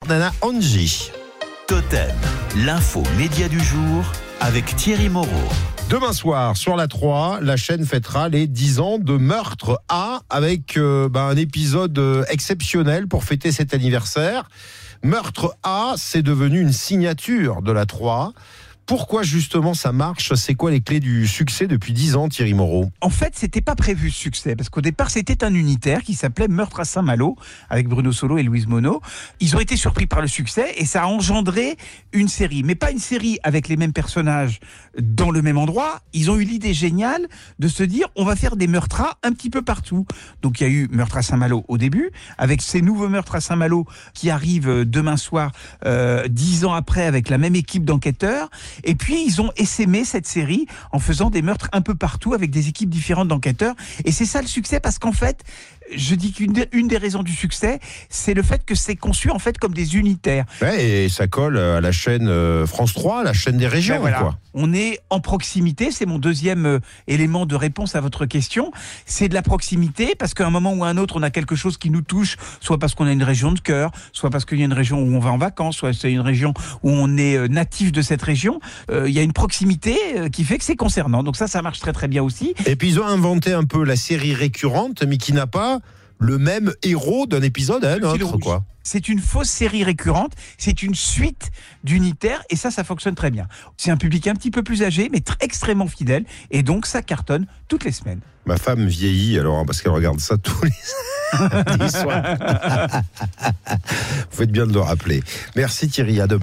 Nana Angie. Totem, l'info média du jour avec Thierry Moreau. Demain soir, sur la 3, la chaîne fêtera les 10 ans de Meurtre A avec un épisode exceptionnel pour fêter cet anniversaire. Meurtre A, c'est devenu une signature de la 3. Pourquoi justement ça marche ? C'est quoi les clés du succès depuis 10 ans, Thierry Moreau ? En fait, c'était pas prévu ce succès, parce qu'au départ, c'était un unitaire qui s'appelait Meurtre à Saint-Malo, avec Bruno Solo et Louise Monod. Ils ont été surpris par le succès et ça a engendré une série, mais pas une série avec les mêmes personnages dans le même endroit. Ils ont eu l'idée géniale de se dire, on va faire des meurtres un petit peu partout. Donc il y a eu Meurtre à Saint-Malo au début, avec ces nouveaux Meurtres à Saint-Malo qui arrivent demain soir, 10 ans après, avec la même équipe d'enquêteurs. Et puis, ils ont essaimé cette série en faisant des meurtres un peu partout avec des équipes différentes d'enquêteurs. Et c'est ça le succès, parce qu'en fait, je dis qu'une des raisons du succès, c'est le fait que c'est conçu en fait comme des unitaires. Ouais, et ça colle à la chaîne France 3, la chaîne des régions, Ben voilà. quoi. On est en proximité, c'est mon deuxième élément de réponse à votre question. C'est de la proximité, parce qu'à un moment ou à un autre, on a quelque chose qui nous touche, soit parce qu'on a une région de cœur, soit parce qu'il y a une région où on va en vacances, soit c'est une région où on est natif de cette région. Il y a une proximité qui fait que c'est concernant. Donc ça marche très très bien aussi. Et puis ils ont inventé un peu la série récurrente, mais qui n'a pas le même héros d'un épisode à un autre, quoi. C'est une fausse série récurrente, c'est une suite d'unitaires, et ça fonctionne très bien. C'est un public un petit peu plus âgé, mais extrêmement fidèle, et donc ça cartonne toutes les semaines. Ma femme vieillit, alors, parce qu'elle regarde ça tous les soirs. Vous faites bien de le rappeler. Merci Thierry, à demain.